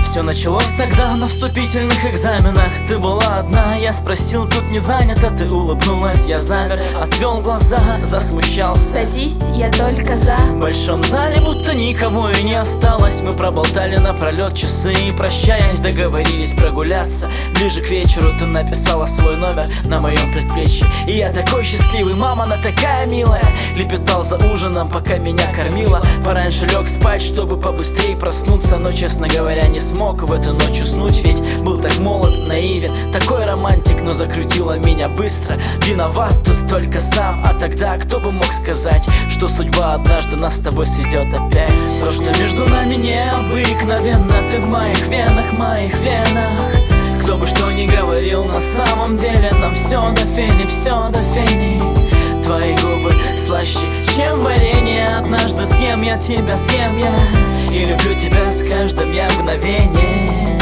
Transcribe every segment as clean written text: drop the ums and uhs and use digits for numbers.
Все началось тогда на вступительных экзаменах. Ты была одна, я спросил, тут не занято. Ты улыбнулась, я замер, отвел глаза, засмущался. Садись, я только за. В большом зале будто никого и не осталось. Мы проболтали напролет часы и, прощаясь, договорились прогуляться. Ближе к вечеру ты написала свой номер на моем предплечье. И я такой счастливый, мама, она такая милая. Лепетал за ужином, пока меня кормила. Пораньше лег спать, чтобы побыстрее проснуться. Но, честно говоря, не смог в эту ночь уснуть. Ведь был так молод, наивен, такой романтик. Но закрутила меня быстро. Виноват тут только сам. А тогда кто бы мог сказать, что судьба однажды нас с тобой сведет опять. То, что между нами необыкновенно. Ты в моих венах, моих венах. Кто бы что ни говорил, на самом деле нам все до фени, все до фени. Твои губы слаще, чем варенье. Однажды съем я тебя, съем я. И люблю тебя с каждым я мгновение.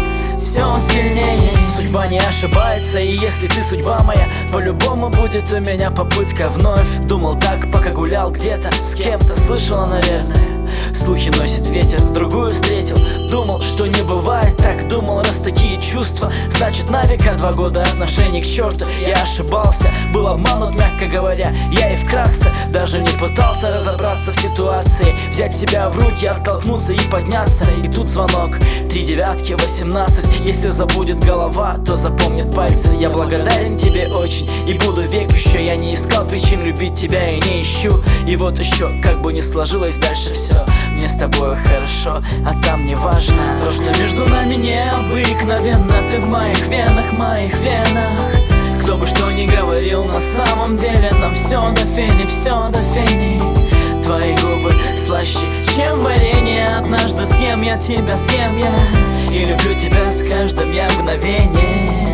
Все сильнее. Судьба не ошибается, и если ты судьба моя, по-любому будет у меня попытка вновь. Думал так, пока гулял где-то с кем-то, слышала, наверное. Слухи носит ветер, другую встретил. Думал, что не бывает так. Думал, раз такие чувства, значит на века 2 года отношений к черту. Я ошибался, был обманут, мягко говоря. Я и вкратце даже не пытался разобраться в ситуации. Взять себя в руки, оттолкнуться и подняться. И тут звонок, 3 девятки, 18. Если забудет голова, то запомнит пальцы. Я благодарен тебе очень и буду век еще. Я не искал причин любить тебя и не ищу. И вот еще, как бы ни сложилось дальше все, мне с тобой хорошо, а там не важно. То, что между нами необыкновенно. Ты в моих венах, моих венах. Кто бы что ни говорил, на самом деле нам все до фени, все до фени. Твои губы слаще, чем варенье. Однажды съем я тебя, съем я. И люблю тебя с каждым я мгновение.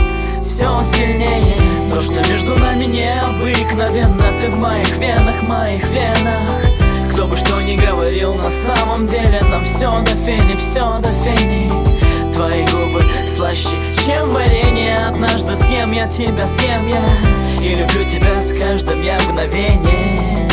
Все сильнее. То, что между нами необыкновенно. Ты в моих венах, моих венах. Кто бы что ни говорил, на самом деле нам все до фени, все до фени. Твои губы слаще, чем варенье. Однажды съем я тебя, съем я. И люблю тебя с каждым я мгновение.